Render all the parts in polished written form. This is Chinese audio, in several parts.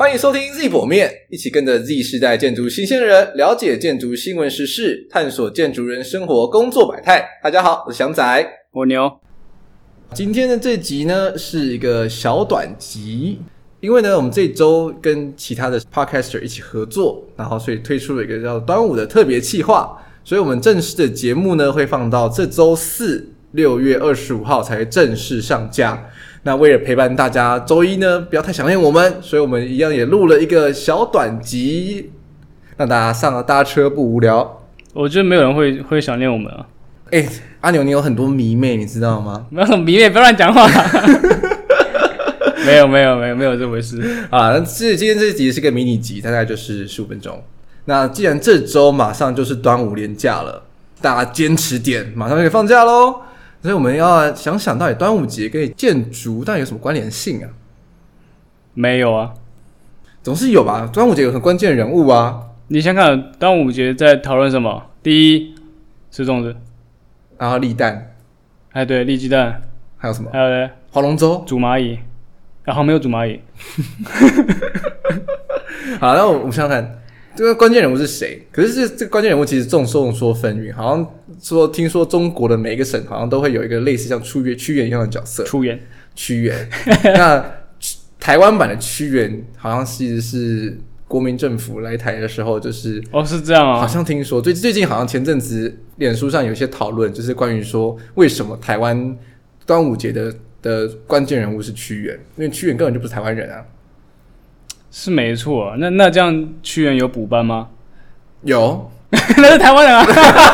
欢迎收听 Z 薄面，一起跟着 Z 世代建筑新鲜人了解建筑新闻时事，探索建筑人生活工作百态。大家好，我是翔仔， 我牛。 今天的这集呢是一个小短集，因为呢我们这周跟其他的 podcaster 一起合作，然后所以推出了一个叫端午的特别企划，所以我们正式的节目呢会放到这周四6月25号才正式上架。那为了陪伴大家周一呢不要太想念我们，所以我们一样也录了一个小短集，让大家上了搭车不无聊。 我觉得没有人会想念我们啊。 阿牛你有很多迷妹你知道吗？ 没有什么迷妹，不要乱讲话。没有这回事啊。那今天这集是个迷你集，大概就是15分钟。那既然这周马上就是端午连假了，大家坚持点，马上就可以放假咯。所以我们要想想到底端午节跟建筑到底有什么关联性啊？ 没有啊， 总是有吧。端午节有很关键的人物啊。 你想想端午节在讨论什么？第一，吃粽子， 然后立蛋， 对，立鸡蛋， 还有什么？ 还有呢， 划龙舟， 煮蚂蚁，然后没有煮蚂蚁。 好，那我们想想看，这个关键人物是谁？可是这个关键人物其实众说纷纭，好像听说中国的每一个省好像都会有一个类似像屈原一样的角色。屈原。那台湾版的屈原好像其实是国民政府来台的时候，就是是这样啊。 好像听说最近好像前阵子脸书上有一些讨论，就是关于说为什么台湾端午节的关键人物是屈原，因为屈原根本就不是台湾人啊。 是没错啊，那这样屈原有补班吗？ 有。 那是台湾人啊。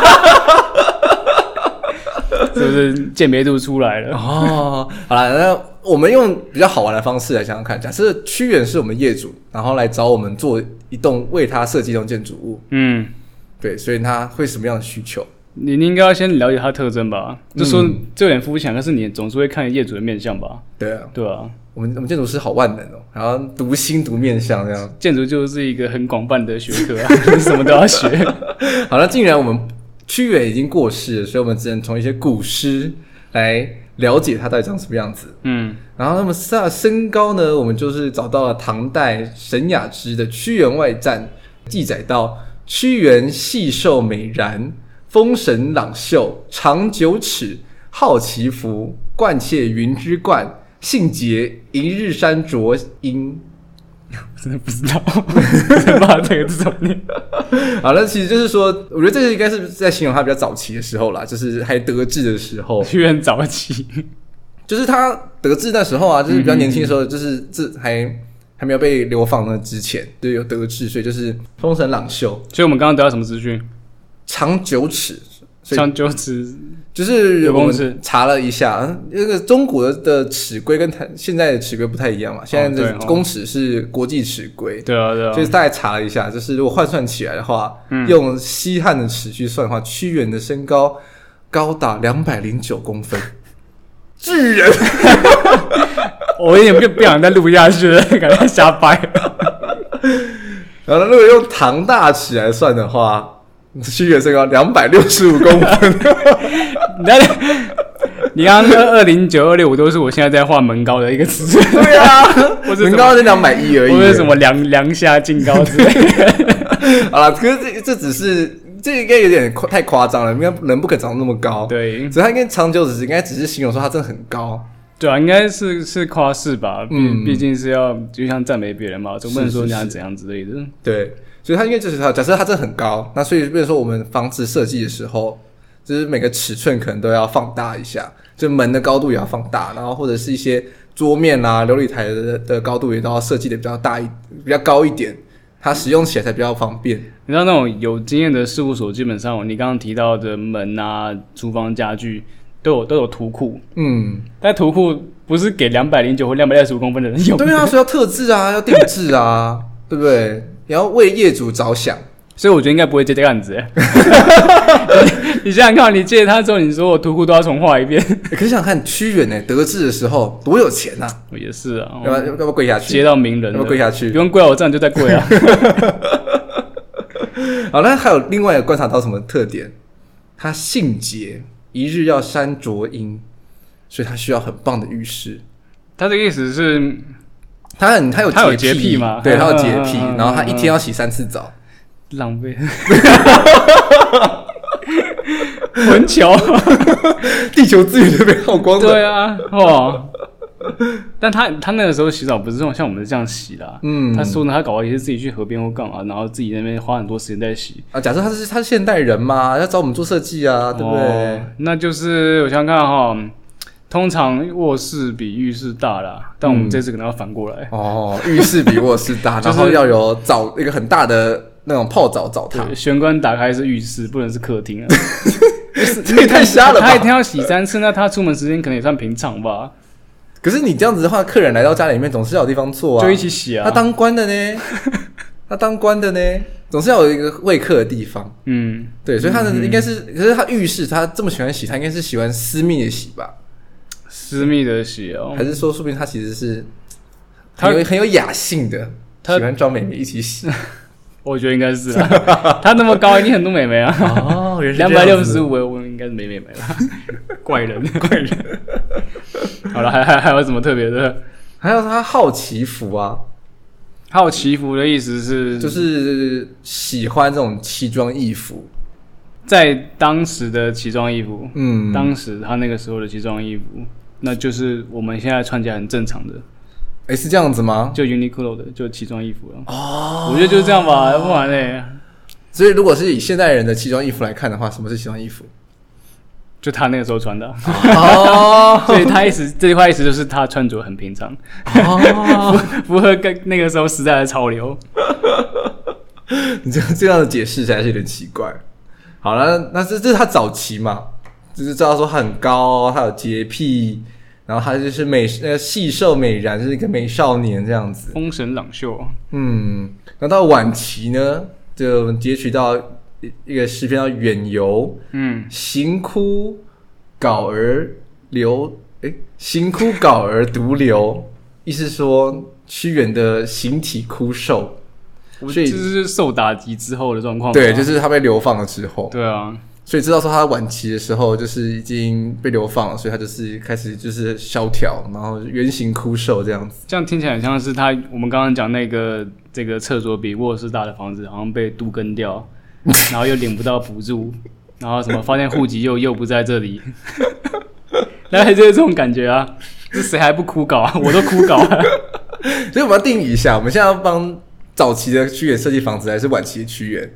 是不是鉴别度出来了？好啦，那我们用比较好玩的方式来想想看，假设屈原是我们业主，然后来找我们做一栋为他设计一栋建筑物，对，所以他会什么样的需求？ 你应该要先了解他的特征吧，就说这有点肤浅，但是你总是会看业主的面相吧？对啊，我们建筑师好万能哦，然后读心读面相这样。 建筑就是一个很广泛的学科啊，什么都要学。 好，那既然我们屈原已经过世了，所以我们只能从一些古诗来了解他到底长什么样子。然后那么他的身高呢，我们就是找到了唐代沈雅之的《屈原外传》，记载到屈原细瘦美然，风神朗秀，长9尺，好祈福，冠窃云之冠，性节，一日山卓英。 真的不知道，不知道这个字怎么念。 好，那其实就是说，我觉得这个应该是在形容他比较早期的时候啦，就是还得志的时候。 屈原早期， 就是他得志那时候啊，就是比较年轻的时候，就是这还没有被流放那之前，就有得志，所以就是风神朗秀。 所以我们刚刚得到什么资讯？ 长9尺。 长9尺就是我们查了一下，那个中国的尺规跟现在的尺规不太一样嘛，现在的公尺是国际尺规， 对啊， 所以大概查了一下，就是如果换算起来的话，用西汉的尺去算的话，屈原的身高高达209公分，巨人。 我有点不想再录下去了，感觉瞎掰。 然后如果用唐大尺来算的话，屈原身高265公分。 你刚刚209、265都是我现在在画门高的一个尺寸。 对啊，门高是210而已。 或者什么梁下净高之类的。 好啦，可是这只是这应该有点太夸张了，应该人不可能长那么高。 对， 所以他应该长9尺，应该只是形容说他真的很高。 对啊，应该是夸饰吧，毕竟是要就像赞美别人嘛，总不能说人家怎样之类的。 对，所以他应该就是假设他真的很高，那所以比如说我们房子设计的时候，就是每个尺寸可能都要放大一下，就门的高度也要放大，然后或者是一些桌面啊、流理台的高度也都要设计的比较大比较高一点，它使用起来才比较方便。 你知道那种有经验的事务所，基本上你刚刚提到的门啊、厨房家具。都有图库，但图库不是给209或225公分的人用的。 对啊，所以要特制啊，要定制啊，对不对？也要为业主着想， 所以我觉得应该不会接这个案子。你想想看，你借他之后，你说我图库都要重画一遍。 可是想看屈原得志的时候多有钱啊！ 也是啊， 要不要跪下去？ 接到名人， 要不要跪下去？ 不用跪啊，我这样就在跪啊。 好，那还有另外观察到什么特点？他性节。一日要山卓英，所以他需要很棒的浴室。 他的意思是， 他有洁癖嘛？ 对，他有洁癖，然后他一天要洗3次澡， 浪费。混球， 地球资源就被耗光了。 对啊，哦。但他那个时候洗澡不是像我们这样洗啦，他说呢，他搞完也是自己去河边或干嘛，然后自己在那边花很多时间在洗啊。假设他是现代人嘛，要找我们做设计啊，对不对？ 那就是我想看哈，通常卧室比浴室大啦，但我们这次可能要反过来浴室比卧室大，然后要有一个很大的那种泡澡澡堂， 玄关打开是浴室，不能是客厅啊。 这也太瞎了吧！ 他一天要洗3次，那他出门时间可能也算平常吧。 可是你这样子的话，客人来到家里面总是要有地方坐啊， 就一起洗啊。 他当官的呢，总是要有一个为客的地方。对，所以他的应该是，可是他浴室他这么喜欢洗，他应该是喜欢私密的洗吧？ 私密的洗哦， 还是说不定他其实是很有雅性的，喜欢找美眉一起洗。 我觉得应该是啊，他那么高，一定很多美眉啊。265，我应该是没美眉吧？怪人。好了，还有什么特别的？ 还有他好祈福啊。 好祈福的意思是， 就是喜欢这种奇装异服。 在当时的奇装异服，当时他那个时候的奇装异服，那就是我们现在穿起来很正常的。 是这样子吗？ 就 Uniqlo 的，就奇装异服了。我觉得就是这样吧，不然呢？ 所以如果是以现代人的奇装异服来看的话，什么是奇装异服？ 就他那个时候穿的。所以他这句话意思就是他穿着很平常，符合那个时候时代的潮流。 你这样的解释实在是有点奇怪。好了，那这是他早期嘛，就是知道说他很高，他有洁癖。然后他就是细瘦美髯，就是一个美少年这样子， 风神朗秀。 那到晚期呢，就截取到一个诗篇叫远游，行枯槁而独流，意思说屈原的形体枯瘦， 所以就是受打击之后的状况。 对，就是他被流放了之后。 对啊。 所以知道说他晚期的时候就是已经被流放了，所以他就是开始就是萧条，然后原形枯瘦这样子。 这样听起来很像是我们刚刚讲这个厕所比卧室大的房子，好像被都更掉，然后又领不到补助，然后什么发现户籍又不在这里，大概就是这种感觉啊。这谁还不枯槁啊？我都枯槁了。 所以我们要定义一下，我们现在要帮早期的屈原设计房子，还是晚期的屈原？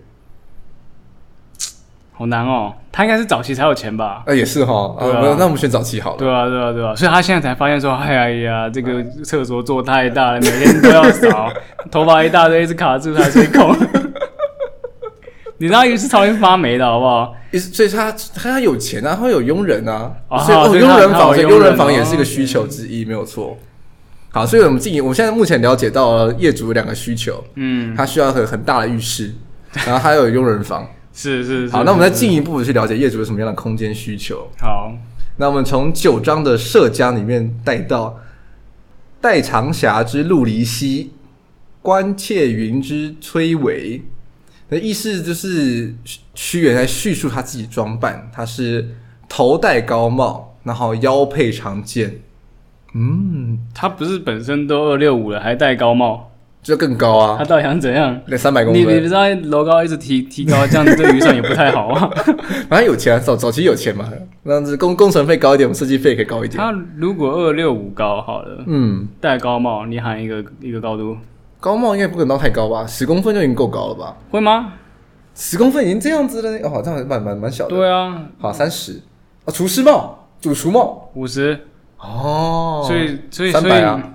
好难哦，他应该是早期才有钱吧？ 也是哈，那我们选早期好了。 对啊，所以他现在才发现说，哎呀，这个厕所做太大了，每天都要扫，头发一大堆，一直卡住才吹空。你知道鱼是超会发霉的好不好？ 所以他有钱啊，他会有佣人啊，所以佣人房也是一个需求之一，没有错。好，所以我们现在目前了解到了业主有2个需求，他需要很大的浴室，然后还有佣人房。 是。 好，那我们再进一步去了解业主有什么样的空间需求。 好， 那我们从9章的社家里面带到代长霞之陆离兮，关切云之崔嵬。的意思就是屈原在叙述他自己装扮，他是头戴高帽，然后腰佩长剑。 他不是本身都265了，还戴高帽？ 就更高啊！ 他到底想怎样 ？300公分。 你不知道楼高一直提高，这样子对预算也不太好啊。 反正有钱，早期有钱嘛，那样子工程费高一点，我们设计费可以高一点。 他如果265高好了，戴高帽，你喊一个高度， 高帽应该不可能到太高吧？10公分就已经够高了吧？ 会吗 ？10公分已经这样子了，这样蛮小的。 对啊， 好30啊，厨师帽、主厨帽 50。所以 300啊。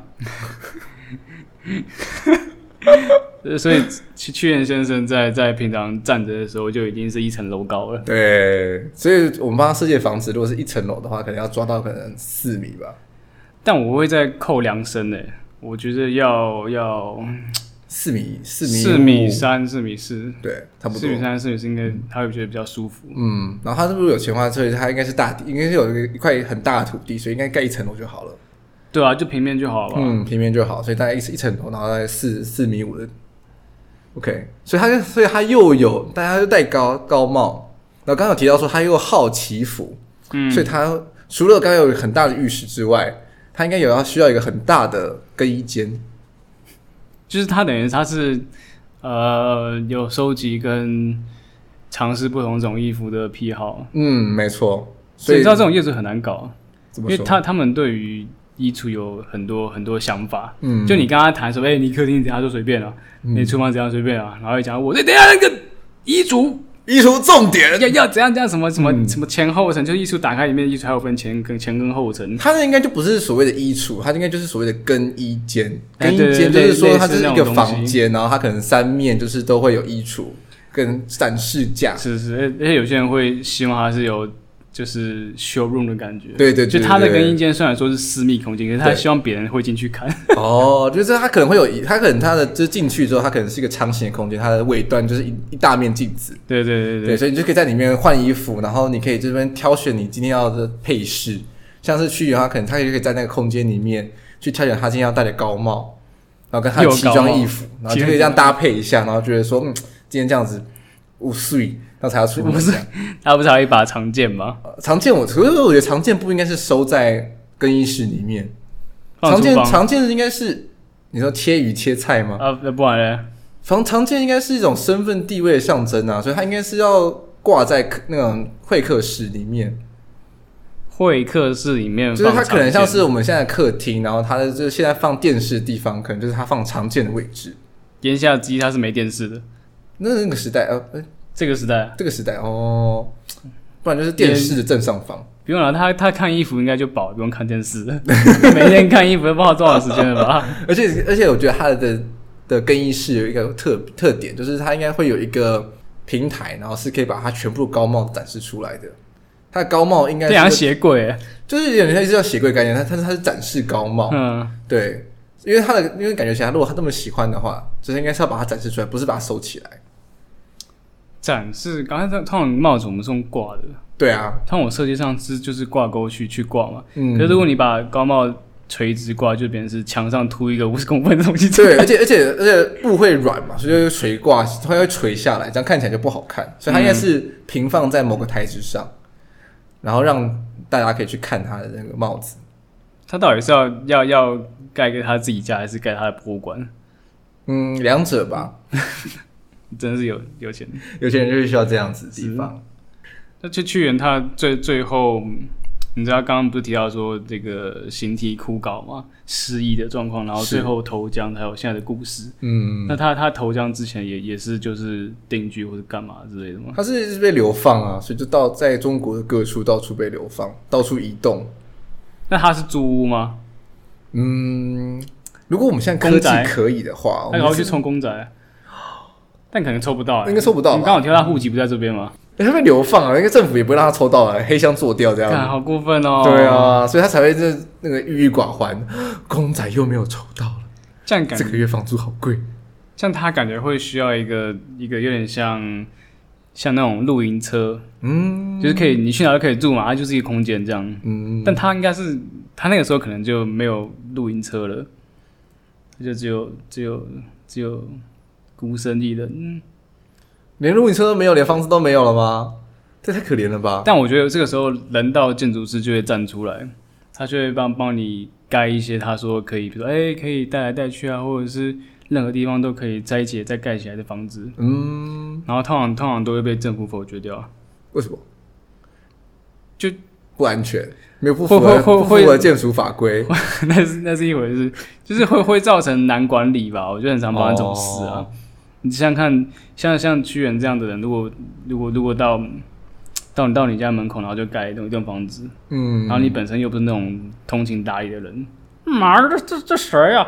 所以屈原先生在平常站着的时候就已经是1层楼高了。 对，所以我们帮他设计的房子，如果是1层楼的话，可能要抓到可能4米吧。 但我会再扣量身我觉得要 4米 4米3、4米4， 对，差不多。4 米3、4米4应该他会觉得比较舒服。 然后他如果有钱的话，所以他应该是大地，应该是有一块很大的土地，所以应该盖1层楼就好了。 对啊，就平面就好了。 平面就好，所以大概一层楼，然后大概4米5的。OK， 所以他又有，但他又戴高帽。然后刚刚有提到说他又好祈福，所以他除了刚刚有很大的浴室之外，他应该需要一个很大的更衣间。 就是他等于他是有收集跟尝试不同种衣服的癖好。 没错。 所以你知道这种业主很难搞， 因为他们对于衣橱有很多很多想法。就你跟他谈说，你客厅怎样就随便了，你厨房怎样随便啊，然后一讲我等一下那个衣橱重点要怎样怎样什么前后层，就衣橱打开里面的衣橱还有分前跟后层。 它那应该就不是所谓的衣橱，它应该就是所谓的更衣间。更衣间就是说它就是一个房间，然后它可能3面就是都会有衣橱跟展示架。 是，而且有些人会希望它是有就是 showroom 的感觉。 对， 就它的更衣间虽然说是私密空间，可是他希望别人会进去看。 就是它可能会有，它可能它的就是进去之后，它可能是一个长形的空间，它的尾端就是一大面镜子。对，所以你就可以在里面换衣服，然后你可以这边挑选你今天要的配饰。像是去的话，可能他就可以在那个空间里面去挑选他今天要戴的高帽，然后跟他的奇装异服，然后就可以这样搭配一下，然后觉得说，今天这样子50那才要出门。不是， 他不是还有一把长剑吗？ 长剑可是我觉得长剑不应该是收在更衣室里面，长剑应该是你说切鱼切菜吗？ 那不然呢？ 长剑应该是一种身份地位的象征啊，所以它应该是要挂在那种会客室里面。 会客室里面就是它可能像是我们现在的客厅，然后它的就是现在放电视的地方，可能就是它放长剑的位置。 言下之意它是没电视的。 那个时代这个时代不然就是电视的正上方。 不用了，他看衣服应该就饱，不用看电视了。每天看衣服都不知道多少时间了吧？ 而且我觉得他的更衣室有一个特点，就是它应该会有一个平台，然后是可以把它全部的高帽展示出来的。它的高帽应该是像鞋柜， 就是有点像是叫鞋柜概念，它是展示高帽。对，因为感觉起来，如果他这么喜欢的话，就是应该是要把它展示出来，不是把它收起来。 展示，刚才通常帽子我们是用挂的。 对啊， 通常我设计上就是挂钩去挂嘛。可是如果你把高帽垂直挂，就变成是墙上凸一个50公分的东西。 对，而且布会软嘛，所以就垂挂，它会垂下来，这样看起来就不好看。所以它应该是平放在某个台子上，然后让大家可以去看它的那个帽子。 他到底是要盖给他自己家，还是盖他的博物馆？ 两者吧。 真的是有钱人， 有钱人就是需要这样子的地方。 那屈原他最后，你知道刚刚不是提到说这个形体枯槁嘛，失忆的状况，然后最后投江，还有现在的故事。那他投江之前也是就是定居或是干嘛之类的吗？ 他是被流放啊，所以就在中国的各处到处被流放，到处移动。 那他是租屋吗？ 如果我们现在科技可以的话， 那我去充公宅。但可能抽不到， 应该抽不到。 你刚好提到他户籍不在这边吗？ 他被流放啊，应该政府也不会让他抽到啊，黑箱做掉这样子。 好过分哦！ 对啊，所以他才会那个郁郁寡欢，公仔又没有抽到了， 这样感觉这个月房租好贵。 像他感觉会需要一个有点像那种露营车，就是可以你去哪都可以住嘛，它就是一个空间这样。但他应该是他那个时候可能就没有露营车了，就只有。孤身一人， 连露营车都没有，连房子都没有了吗？这太可怜了吧！ 但我觉得这个时候，人道建筑师就会站出来，他就会帮你盖一些他说可以，比如说可以带来带去啊，或者是任何地方都可以摘解再盖起来的房子。然后通常都会被政府否决掉。 为什么？ 就不安全，没有不符合建筑法规。 那是一回事，就是会造成难管理吧？我觉得很常发生这种事啊。你想想看，像屈原这样的人，如果到你家门口，然后就盖一栋房子，然后你本身又不是那种通情达理的人，妈的，这谁啊？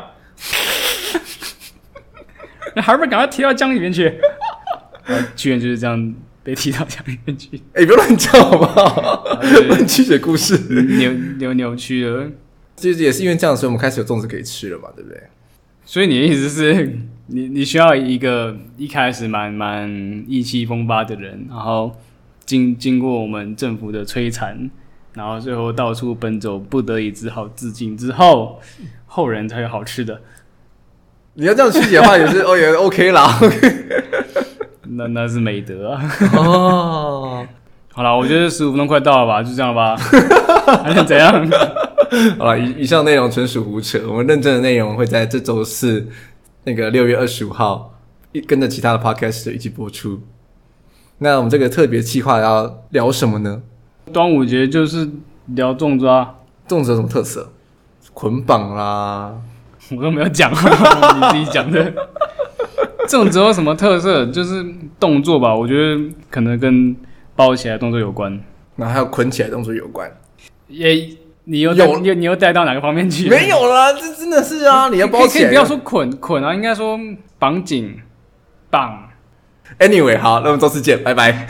你还不赶快踢到江里面去？屈原就是这样被踢到江里面去。 不要乱叫好不好？乱曲解故事， 扭曲了。 其实也是因为这样，所以我们开始有粽子可以吃了嘛，对不对？ 所以你的意思是，你需要一个一开始蛮意气风发的人，然后经过我们政府的摧残，然后最后到处奔走，不得已只好自尽之后，后人才有好吃的。 你要这样曲解的话，也是也 OK 啦。 那是美德啊。好啦，我觉得15分钟快到了吧，就这样吧。还能怎样？ 好了，以上内容纯属胡扯，我们认真的内容会在这周四那个6月25号跟着其他的 podcast 一起播出。那我们这个特别企划要聊什么呢？ 端午节就是聊粽子啊。 粽子有什么特色？捆绑啦， 我都没有讲，你自己讲的。粽子有什么特色？就是动作吧，我觉得可能跟包起来动作有关， 然后还有捆起来动作有关。 你又带到哪个方面去？ 没有啦，这真的是啊，你要包起来。 可以不要说捆啊，应该说绑紧绑。 Anyway， 好，那我们周四见，拜拜。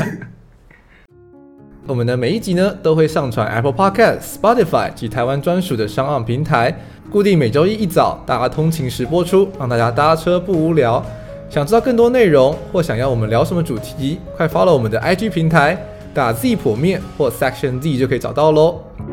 我们的每一集呢都会上传 Apple Podcast、Spotify 及台湾专属的商岸平台，固定每周一早大家通勤时播出，让大家搭车不无聊。想知道更多内容或想要我们聊什么主题，快 follow 我们的 IG 平台，打 Z 破面或 Section Z 就可以找到咯。